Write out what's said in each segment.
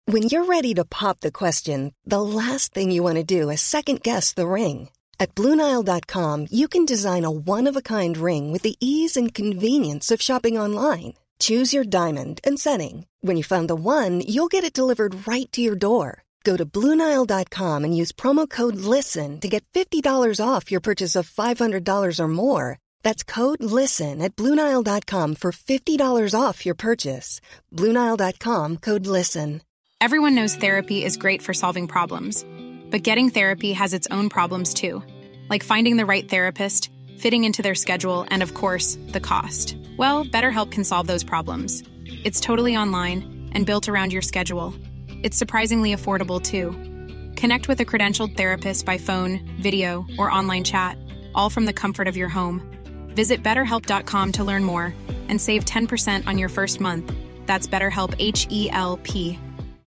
When you're ready to pop the question, the last thing you want to do is second-guess the ring. At BlueNile.com, you can design a one-of-a-kind ring with the ease and convenience of shopping online. Choose your diamond and setting. When you find the one, you'll get it delivered right to your door. Go to BlueNile.com and use promo code LISTEN to get $50 off your purchase of $500 or more. That's code LISTEN at BlueNile.com for $50 off your purchase. BlueNile.com, code LISTEN. Everyone knows therapy is great for solving problems. But getting therapy has its own problems too. Like finding the right therapist, fitting into their schedule, and of course, the cost. Well, BetterHelp can solve those problems. It's totally online and built around your schedule. It's surprisingly affordable too. Connect with a credentialed therapist by phone, video, or online chat, all from the comfort of your home. Visit BetterHelp.com to learn more and save 10% on your first month. That's BetterHelp, H-E-L-P.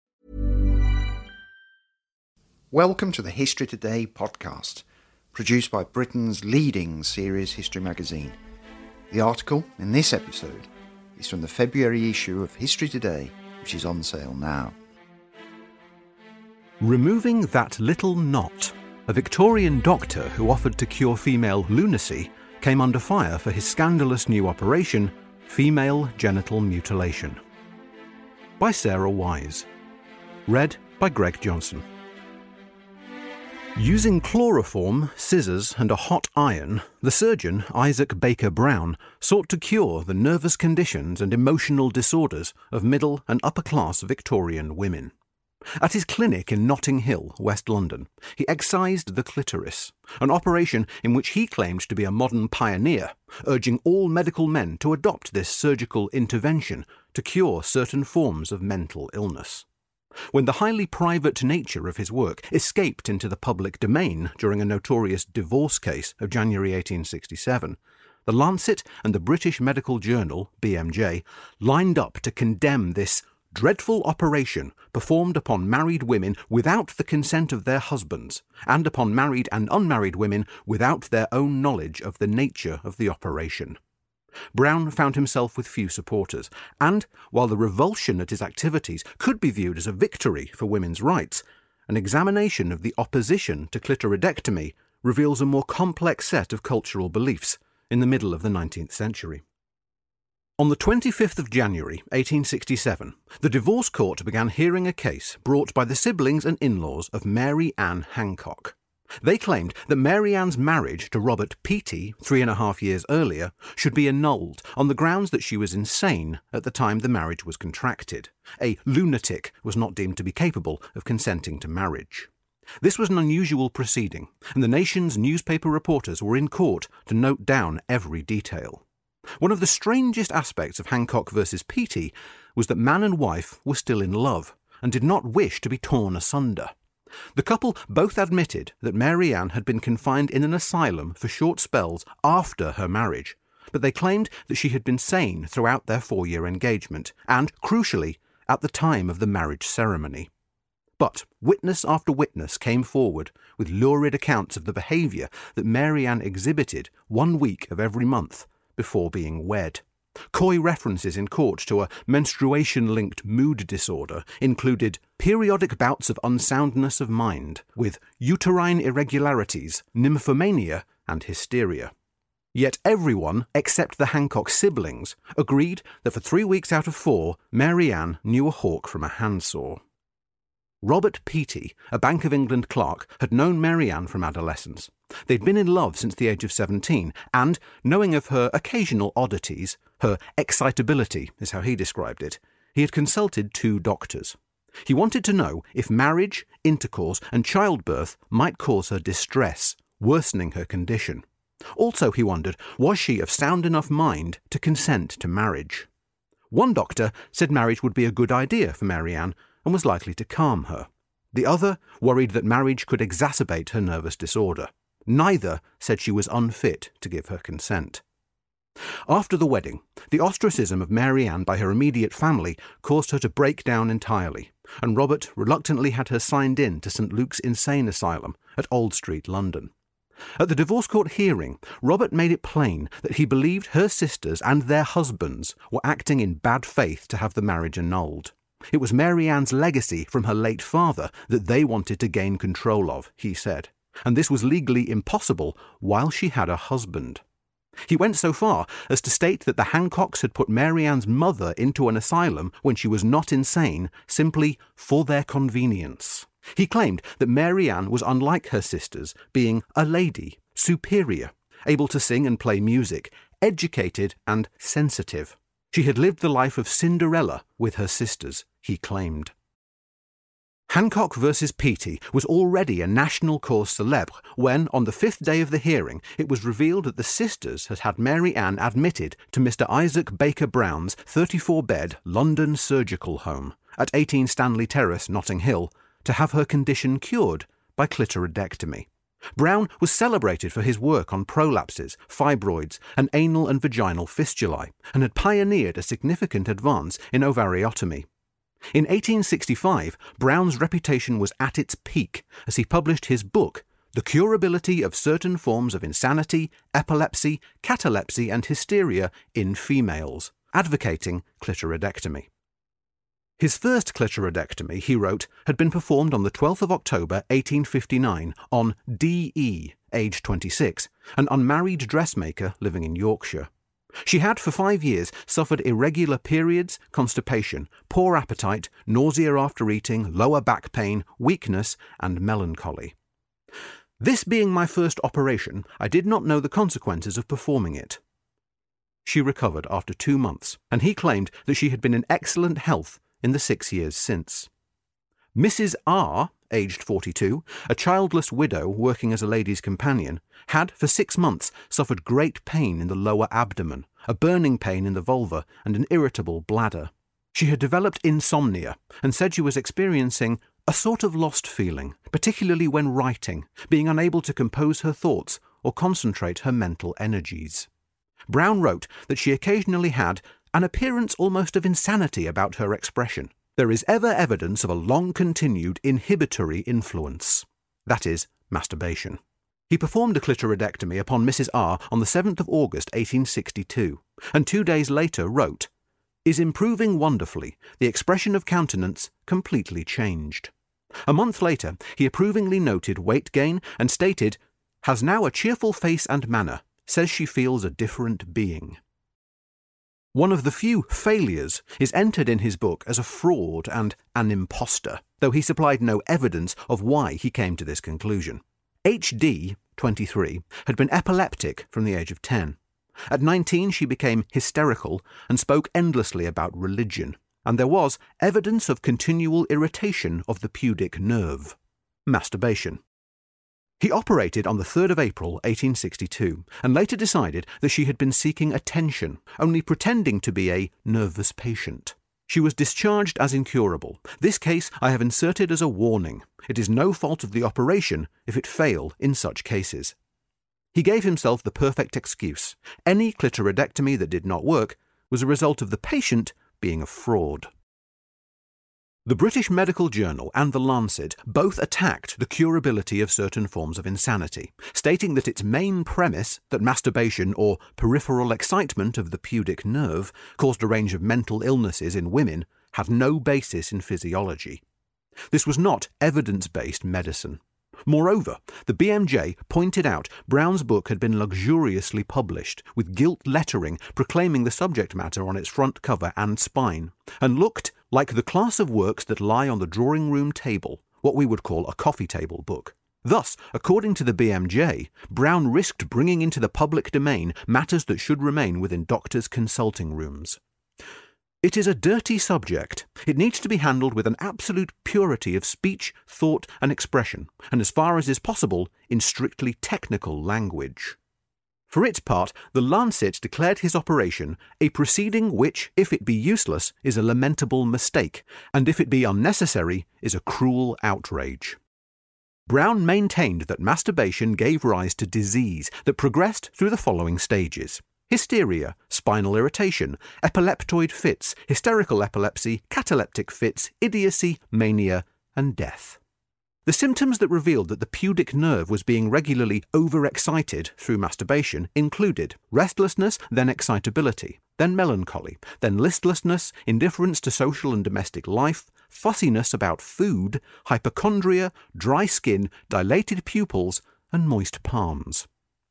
Welcome to the History Today podcast, produced by Britain's leading series history magazine. The article in this episode is from the February issue of History Today, which is on sale now. Removing that little knot. A Victorian doctor who offered to cure female lunacy came under fire for his scandalous new operation, female genital mutilation. By Sarah Wise. Read by Greg Johnson. Using chloroform, scissors and a hot iron, the surgeon, Isaac Baker Brown, sought to cure the nervous conditions and emotional disorders of middle and upper-class Victorian women. At his clinic in Notting Hill, West London, he excised the clitoris, an operation in which he claimed to be a modern pioneer, urging all medical men to adopt this surgical intervention to cure certain forms of mental illness. When the highly private nature of his work escaped into the public domain during a notorious divorce case of January 1867, The Lancet and the British Medical Journal, BMJ, lined up to condemn this dreadful operation performed upon married women without the consent of their husbands, and upon married and unmarried women without their own knowledge of the nature of the operation. Brown found himself with few supporters, and, while the revulsion at his activities could be viewed as a victory for women's rights, an examination of the opposition to clitoridectomy reveals a more complex set of cultural beliefs in the middle of the 19th century. On the 25th of January 1867, the divorce court began hearing a case brought by the siblings and in-laws of Mary Ann Hancock. They claimed that Mary Ann's marriage to Robert Peaty 3.5 years earlier should be annulled on the grounds that she was insane at the time the marriage was contracted. A lunatic was not deemed to be capable of consenting to marriage. This was an unusual proceeding, and the nation's newspaper reporters were in court to note down every detail. One of the strangest aspects of Hancock versus Peaty was that man and wife were still in love and did not wish to be torn asunder. The couple both admitted that Mary Ann had been confined in an asylum for short spells after her marriage, but they claimed that she had been sane throughout their 4-year engagement and, crucially, at the time of the marriage ceremony. But witness after witness came forward with lurid accounts of the behaviour that Mary Ann exhibited 1 week of every month before being wed. Coy references in court to a menstruation-linked mood disorder included periodic bouts of unsoundness of mind, with uterine irregularities, nymphomania, and hysteria. Yet everyone, except the Hancock siblings, agreed that for 3 weeks out of 4, Mary Ann knew a hawk from a handsaw. Robert Peaty, a Bank of England clerk, had known Mary Ann from adolescence. They'd been in love since the age of 17, and, knowing of her occasional oddities, her excitability is how he described it, he had consulted 2 doctors. He wanted to know if marriage, intercourse, and childbirth might cause her distress, worsening her condition. Also, he wondered, was she of sound enough mind to consent to marriage? One doctor said marriage would be a good idea for Mary Ann and was likely to calm her. The other worried that marriage could exacerbate her nervous disorder. Neither said she was unfit to give her consent. After the wedding, the ostracism of Mary Ann by her immediate family caused her to break down entirely, and Robert reluctantly had her signed in to St Luke's Insane Asylum at Old Street, London. At the divorce court hearing, Robert made it plain that he believed her sisters and their husbands were acting in bad faith to have the marriage annulled. It was Mary Ann's legacy from her late father that they wanted to gain control of, he said, and this was legally impossible while she had a husband. He went so far as to state that the Hancocks had put Mary Ann's mother into an asylum when she was not insane, simply for their convenience. He claimed that Mary Ann was unlike her sisters, being a lady, superior, able to sing and play music, educated and sensitive. She had lived the life of Cinderella with her sisters, he claimed. Hancock versus Peaty was already a national cause célèbre when, on the 5th day of the hearing, it was revealed that the sisters had had Mary Ann admitted to Mr. Isaac Baker Brown's 34-bed London surgical home at 18 Stanley Terrace, Notting Hill, to have her condition cured by clitoridectomy. Brown was celebrated for his work on prolapses, fibroids, and anal and vaginal fistulae, and had pioneered a significant advance in ovariotomy. In 1865, Brown's reputation was at its peak as he published his book, The Curability of Certain Forms of Insanity, Epilepsy, Catalepsy and Hysteria in Females, advocating clitoridectomy. His first clitoridectomy, he wrote, had been performed on the 12th of October 1859 on D.E., aged 26, an unmarried dressmaker living in Yorkshire. She had for 5 years suffered irregular periods, constipation, poor appetite, nausea after eating, lower back pain, weakness, and melancholy. This being my first operation, I did not know the consequences of performing it. She recovered after 2 months, and he claimed that she had been in excellent health in the 6 years since. Mrs. R., aged 42, a childless widow working as a lady's companion, had for 6 months suffered great pain in the lower abdomen, a burning pain in the vulva, and an irritable bladder. She had developed insomnia and said she was experiencing a sort of lost feeling, particularly when writing, being unable to compose her thoughts or concentrate her mental energies. Brown wrote that she occasionally had an appearance almost of insanity about her expression. There is ever evidence of a long-continued inhibitory influence, that is, masturbation. He performed a clitoridectomy upon Mrs. R. on the 7th of August 1862, and 2 days later wrote, "Is improving wonderfully, the expression of countenance completely changed." A month later, he approvingly noted weight gain and stated, "Has now a cheerful face and manner, says she feels a different being." One of the few failures is entered in his book as a fraud and an impostor, though he supplied no evidence of why he came to this conclusion. H.D., 23, had been epileptic from the age of 10. At 19 she became hysterical and spoke endlessly about religion, and there was evidence of continual irritation of the pudic nerve. Masturbation. He operated on the 3rd of April 1862 and later decided that she had been seeking attention, only pretending to be a nervous patient. She was discharged as incurable. This case I have inserted as a warning. It is no fault of the operation if it fail in such cases. He gave himself the perfect excuse. Any clitoridectomy that did not work was a result of the patient being a fraud. The British Medical Journal and The Lancet both attacked the curability of certain forms of insanity, stating that its main premise, that masturbation or peripheral excitement of the pudic nerve caused a range of mental illnesses in women, had no basis in physiology. This was not evidence-based medicine. Moreover, the BMJ pointed out Brown's book had been luxuriously published, with gilt lettering proclaiming the subject matter on its front cover and spine, and looked like the class of works that lie on the drawing-room table, what we would call a coffee table book. Thus, according to the BMJ, Brown risked bringing into the public domain matters that should remain within doctors' consulting rooms. It is a dirty subject. It needs to be handled with an absolute purity of speech, thought, and expression, and as far as is possible, in strictly technical language. For its part, the Lancet declared his operation a proceeding which, if it be useless, is a lamentable mistake, and if it be unnecessary, is a cruel outrage. Brown maintained that masturbation gave rise to disease that progressed through the following stages: hysteria, spinal irritation, epileptoid fits, hysterical epilepsy, cataleptic fits, idiocy, mania, and death. The symptoms that revealed that the pudic nerve was being regularly overexcited through masturbation included restlessness, then excitability, then melancholy, then listlessness, indifference to social and domestic life, fussiness about food, hypochondria, dry skin, dilated pupils, and moist palms.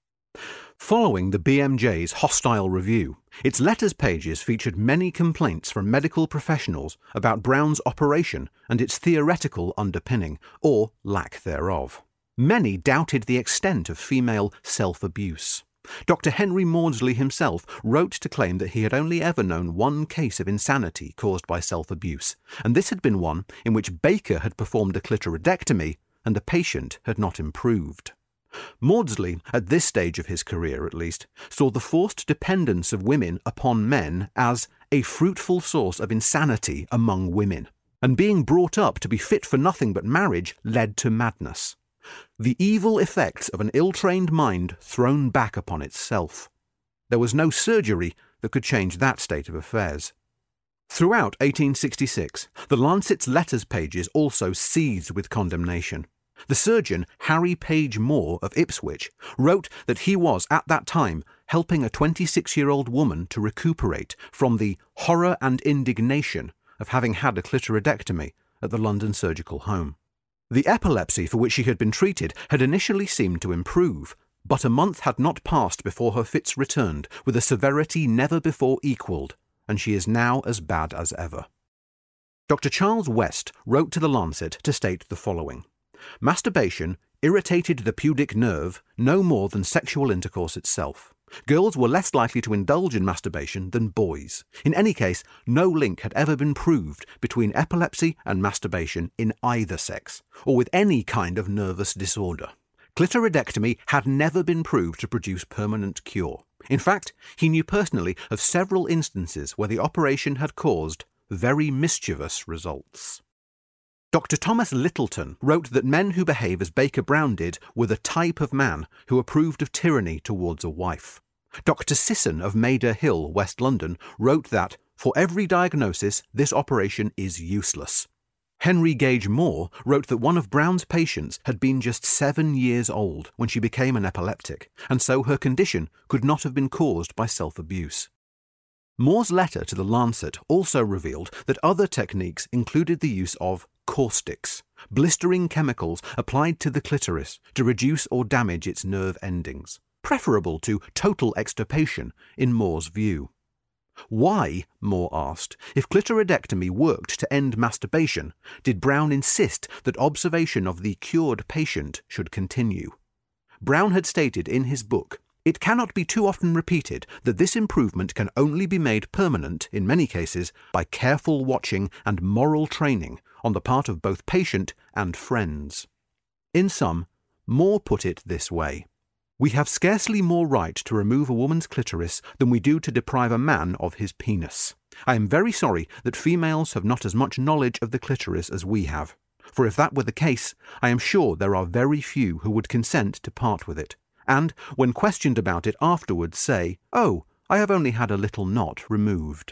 Following the BMJ's hostile review, its letters pages featured many complaints from medical professionals about Brown's operation and its theoretical underpinning, or lack thereof. Many doubted the extent of female self-abuse. Dr. Henry Maudsley himself wrote to claim that he had only ever known one case of insanity caused by self-abuse, and this had been one in which Baker had performed a clitoridectomy and the patient had not improved. Maudsley, at this stage of his career at least, saw the forced dependence of women upon men as a fruitful source of insanity among women, and being brought up to be fit for nothing but marriage led to madness. The evil effects of an ill-trained mind thrown back upon itself. There was no surgery that could change that state of affairs. Throughout 1866, the Lancet's letters pages also seethed with condemnation. The surgeon, Harry Page Moore of Ipswich, wrote that he was, at that time, helping a 26-year-old woman to recuperate from the horror and indignation of having had a clitoridectomy at the London Surgical Home. The epilepsy for which she had been treated had initially seemed to improve, but a month had not passed before her fits returned with a severity never before equalled, and she is now as bad as ever. Dr. Charles West wrote to the Lancet to state the following: masturbation irritated the pudic nerve no more than sexual intercourse itself. Girls were less likely to indulge in masturbation than boys. In any case, no link had ever been proved between epilepsy and masturbation in either sex, or with any kind of nervous disorder. Clitoridectomy had never been proved to produce permanent cure. In fact, he knew personally of several instances where the operation had caused very mischievous results. Dr. Thomas Littleton wrote that men who behave as Baker Brown did were the type of man who approved of tyranny towards a wife. Dr. Sisson of Mayder Hill, West London, wrote that, for every diagnosis, this operation is useless. Henry Gage Moore wrote that one of Brown's patients had been just 7 years old when she became an epileptic, and so her condition could not have been caused by self-abuse. Moore's letter to the Lancet also revealed that other techniques included the use of caustics, blistering chemicals applied to the clitoris to reduce or damage its nerve endings, preferable to total extirpation in Moore's view. Why, Moore asked, if clitoridectomy worked to end masturbation, did Brown insist that observation of the cured patient should continue? Brown had stated in his book, "It cannot be too often repeated that this improvement can only be made permanent, in many cases, by careful watching and moral training on the part of both patient and friends." In sum, Moore put it this way: "We have scarcely more right to remove a woman's clitoris than we do to deprive a man of his penis. I am very sorry that females have not as much knowledge of the clitoris as we have, for if that were the case, I am sure there are very few who would consent to part with it, and, when questioned about it afterwards, say, 'Oh, I have only had a little knot removed.'"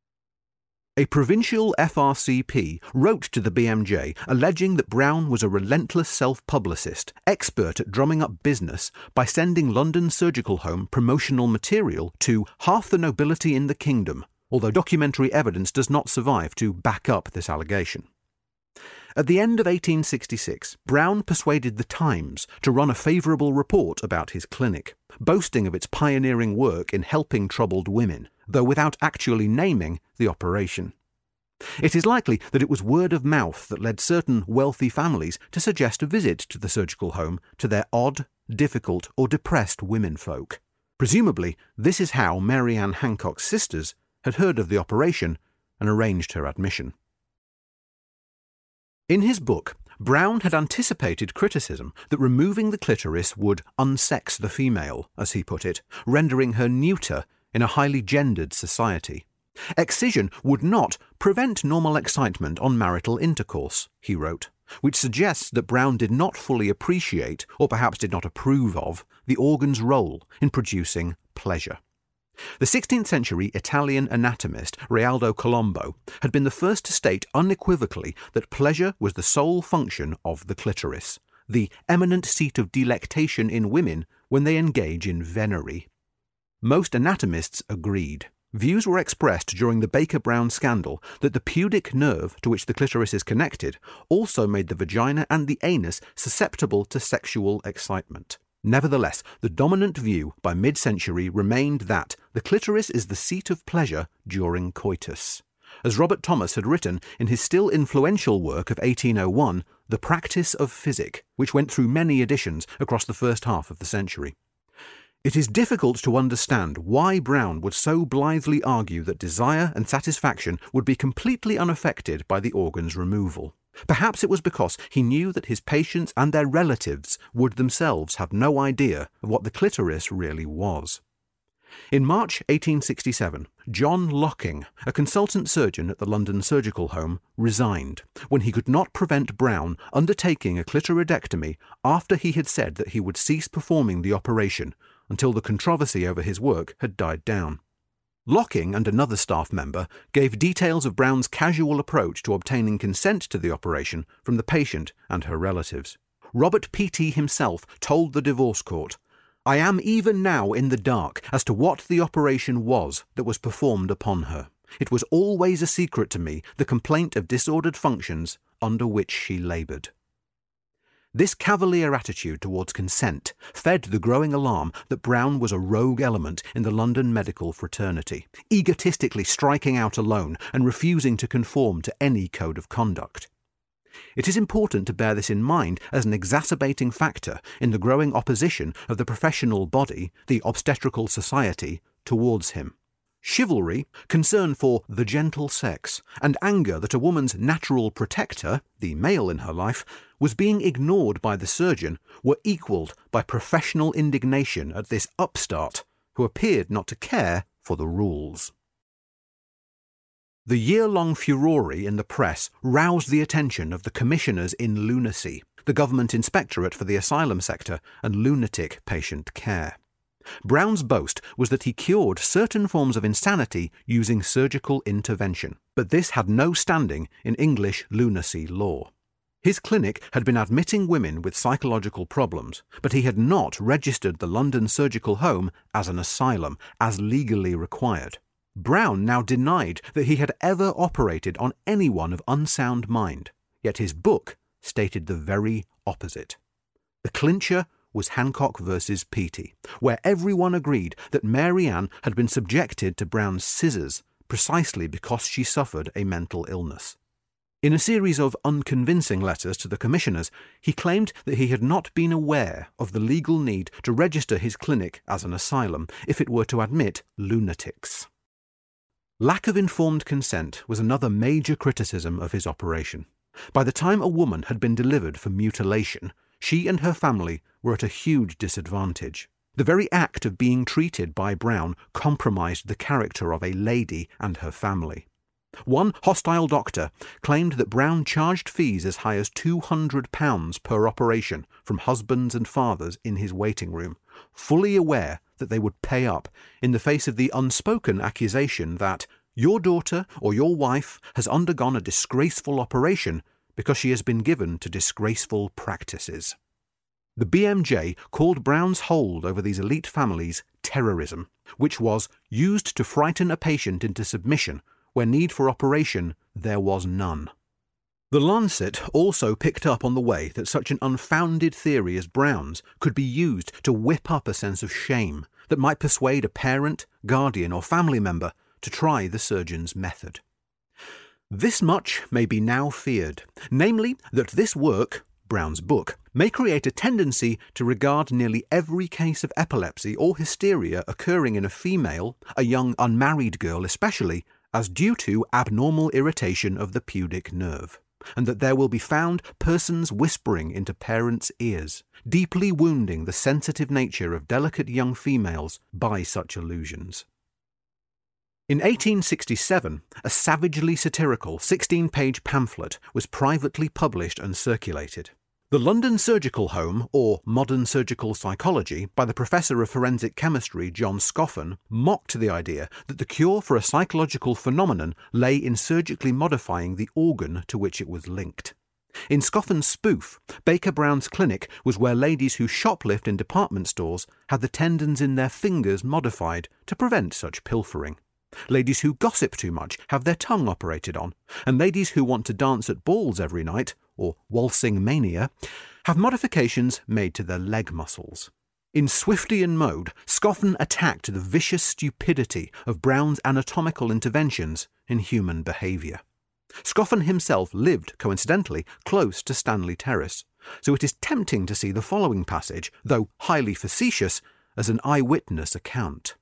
A provincial FRCP wrote to the BMJ alleging that Brown was a relentless self-publicist, expert at drumming up business by sending London Surgical Home promotional material to half the nobility in the kingdom, although documentary evidence does not survive to back up this allegation. At the end of 1866, Brown persuaded the Times to run a favourable report about his clinic, boasting of its pioneering work in helping troubled women, though without actually naming the operation. It is likely that it was word of mouth that led certain wealthy families to suggest a visit to the surgical home to their odd, difficult, or depressed womenfolk. Presumably, this is how Mary Ann Hancock's sisters had heard of the operation and arranged her admission. In his book, Brown had anticipated criticism that removing the clitoris would unsex the female, as he put it, rendering her neuter in a highly gendered society. Excision would not prevent normal excitement on marital intercourse, he wrote, which suggests that Brown did not fully appreciate, or perhaps did not approve of, the organ's role in producing pleasure. The 16th century Italian anatomist Realdo Colombo had been the first to state unequivocally that pleasure was the sole function of the clitoris, the eminent seat of delectation in women when they engage in venery. Most anatomists agreed. views were expressed during the Baker-Brown scandal that the pudic nerve to which the clitoris is connected also made the vagina and the anus susceptible to sexual excitement. Nevertheless, the dominant view by mid-century remained that the clitoris is the seat of pleasure during coitus. As Robert Thomas had written in his still influential work of 1801, The Practice of Physic, which went through many editions across the first half of the century. It is difficult to understand why Brown would so blithely argue that desire and satisfaction would be completely unaffected by the organ's removal. Perhaps it was because he knew that his patients and their relatives would themselves have no idea of what the clitoris really was. In March 1867, John Locking, a consultant surgeon at the London Surgical Home, resigned when he could not prevent Brown undertaking a clitoridectomy after he had said that he would cease performing the operation until the controversy over his work had died down. Locking and another staff member gave details of Brown's casual approach to obtaining consent to the operation from the patient and her relatives. Robert Peattie himself told the divorce court, "I am even now in the dark as to what the operation was that was performed upon her. It was always a secret to me, the complaint of disordered functions under which she laboured." This cavalier attitude towards consent fed the growing alarm that Brown was a rogue element in the London medical fraternity, egotistically striking out alone and refusing to conform to any code of conduct. It is important to bear this in mind as an exacerbating factor in the growing opposition of the professional body, the obstetrical society, towards him. Chivalry, concern for the gentle sex, and anger that a woman's natural protector, the male in her life, was being ignored by the surgeon were equalled by professional indignation at this upstart who appeared not to care for the rules. The year-long furore in the press roused the attention of the commissioners in lunacy, the government inspectorate for the asylum sector and lunatic patient care. Brown's boast was that he cured certain forms of insanity using surgical intervention, but this had no standing in English lunacy law. His clinic had been admitting women with psychological problems, but he had not registered the London Surgical Home as an asylum, as legally required. Brown now denied that he had ever operated on anyone of unsound mind, yet his book stated the very opposite. The clincher was Hancock versus Peattie, where everyone agreed that Mary Ann had been subjected to Brown's scissors precisely because she suffered a mental illness. In a series of unconvincing letters to the commissioners, he claimed that he had not been aware of the legal need to register his clinic as an asylum if it were to admit lunatics. Lack of informed consent was another major criticism of his operation. By the time a woman had been delivered for mutilation, she and her family were at a huge disadvantage. The very act of being treated by Brown compromised the character of a lady and her family. One hostile doctor claimed that Brown charged fees as high as £200 per operation from husbands and fathers in his waiting room, fully aware that they would pay up in the face of the unspoken accusation that your daughter or your wife has undergone a disgraceful operation because she has been given to disgraceful practices. The BMJ called Brown's hold over these elite families terrorism, which was used to frighten a patient into submission where need for operation there was none. The Lancet also picked up on the way that such an unfounded theory as Brown's could be used to whip up a sense of shame that might persuade a parent, guardian or family member to try the surgeon's method. This much may be now feared, namely that this work, Brown's book, may create a tendency to regard nearly every case of epilepsy or hysteria occurring in a female, a young unmarried girl especially, as due to abnormal irritation of the pudic nerve, and that there will be found persons whispering into parents' ears, deeply wounding the sensitive nature of delicate young females by such allusions. In 1867, a savagely satirical 16-page pamphlet was privately published and circulated. The London Surgical Home, or Modern Surgical Psychology, by the Professor of Forensic Chemistry John Scoffin, mocked the idea that the cure for a psychological phenomenon lay in surgically modifying the organ to which it was linked. In Scoffin's spoof, Baker Brown's clinic was where ladies who shoplift in department stores had the tendons in their fingers modified to prevent such pilfering. Ladies who gossip too much have their tongue operated on, and ladies who want to dance at balls every night, or waltzing mania, have modifications made to their leg muscles. In Swiftian mode, Scoffin attacked the vicious stupidity of Brown's anatomical interventions in human behaviour. Scoffin himself lived, coincidentally, close to Stanley Terrace, so it is tempting to see the following passage, though highly facetious, as an eyewitness account.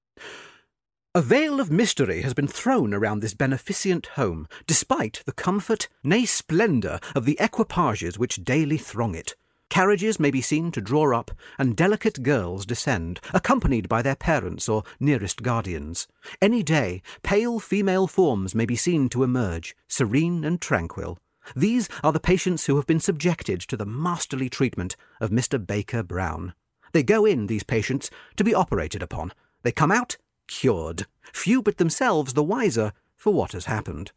A veil of mystery has been thrown around this beneficent home, despite the comfort, nay splendour, of the equipages which daily throng it. Carriages may be seen to draw up, and delicate girls descend, accompanied by their parents or nearest guardians. Any day, pale female forms may be seen to emerge, serene and tranquil. These are the patients who have been subjected to the masterly treatment of Mr. Baker Brown. They go in, these patients, to be operated upon. They come out cured, few but themselves the wiser for what has happened.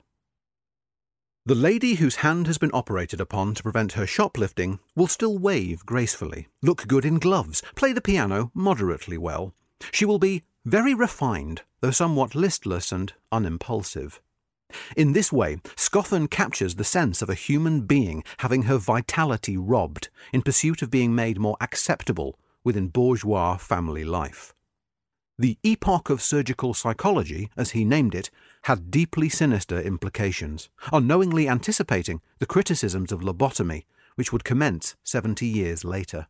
The lady whose hand has been operated upon to prevent her shoplifting will still wave gracefully, look good in gloves, play the piano moderately well. She will be very refined, though somewhat listless and unimpulsive. In this way, Scoffin captures the sense of a human being having her vitality robbed in pursuit of being made more acceptable within bourgeois family life. The epoch of surgical psychology, as he named it, had deeply sinister implications, unknowingly anticipating the criticisms of lobotomy, which would commence 70 years later.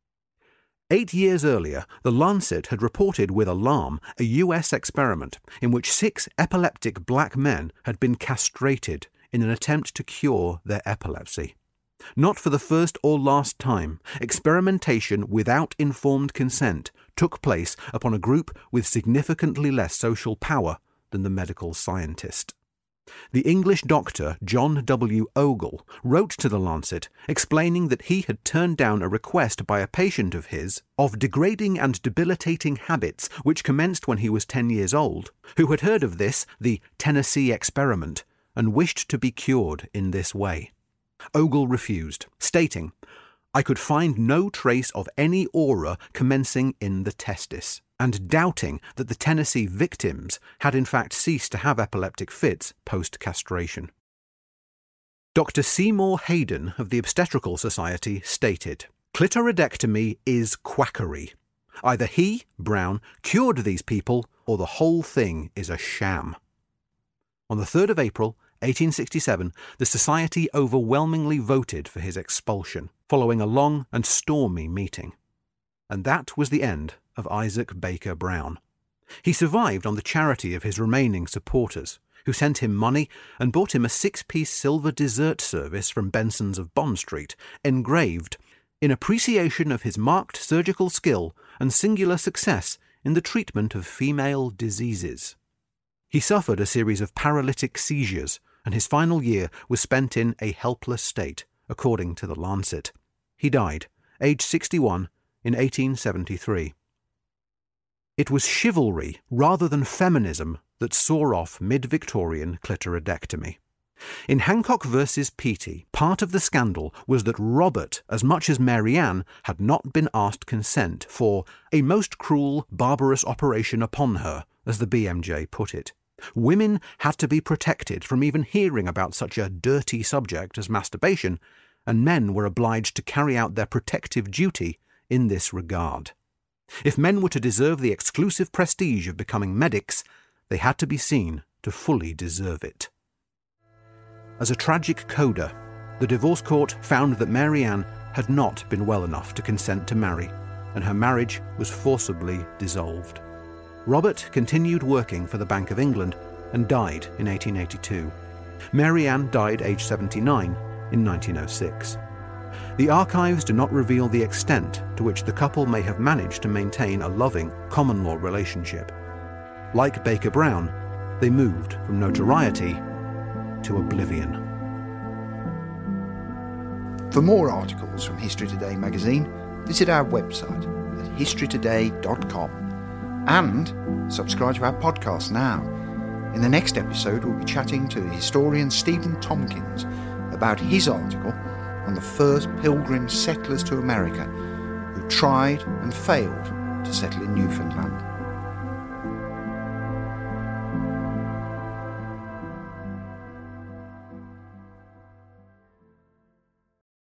8 years earlier, The Lancet had reported with alarm a US experiment in which 6 epileptic black men had been castrated in an attempt to cure their epilepsy. Not for the first or last time, experimentation without informed consent took place upon a group with significantly less social power than the medical scientist. The English doctor John W. Ogle wrote to The Lancet explaining that he had turned down a request by a patient of his of degrading and debilitating habits which commenced when he was 10 years old, who had heard of this, the Tennessee experiment, and wished to be cured in this way. Ogle refused, stating, "I could find no trace of any aura commencing in the testis," and doubting that the Tennessee victims had in fact ceased to have epileptic fits post-castration. Dr. Seymour Hayden of the Obstetrical Society stated, "Clitoridectomy is quackery. Either he, Brown, cured these people, or the whole thing is a sham." On the 3rd of April, 1867, the Society overwhelmingly voted for his expulsion, following a long and stormy meeting. And that was the end of Isaac Baker Brown. He survived on the charity of his remaining supporters, who sent him money and bought him a 6-piece silver dessert service from Benson's of Bond Street, engraved, "In appreciation of his marked surgical skill and singular success in the treatment of female diseases." He suffered a series of paralytic seizures, and his final year was spent in a helpless state, according to The Lancet. He died, aged 61, in 1873. It was chivalry rather than feminism that saw off mid-Victorian clitoridectomy. In Hancock versus Petey, part of the scandal was that Robert, as much as Mary Ann, had not been asked consent for a most cruel, barbarous operation upon her, as the BMJ put it. Women had to be protected from even hearing about such a dirty subject as masturbation, and men were obliged to carry out their protective duty in this regard. If men were to deserve the exclusive prestige of becoming medics, they had to be seen to fully deserve it. As a tragic coda, the divorce court found that Mary Ann had not been well enough to consent to marry, and her marriage was forcibly dissolved. Robert continued working for the Bank of England and died in 1882. Mary Ann died aged 79 in 1906. The archives do not reveal the extent to which the couple may have managed to maintain a loving common-law relationship. Like Baker Brown, they moved from notoriety to oblivion. For more articles from History Today magazine, visit our website at historytoday.com. And subscribe to our podcast now. In the next episode, we'll be chatting to the historian Stephen Tompkins about his article on the first pilgrim settlers to America who tried and failed to settle in Newfoundland.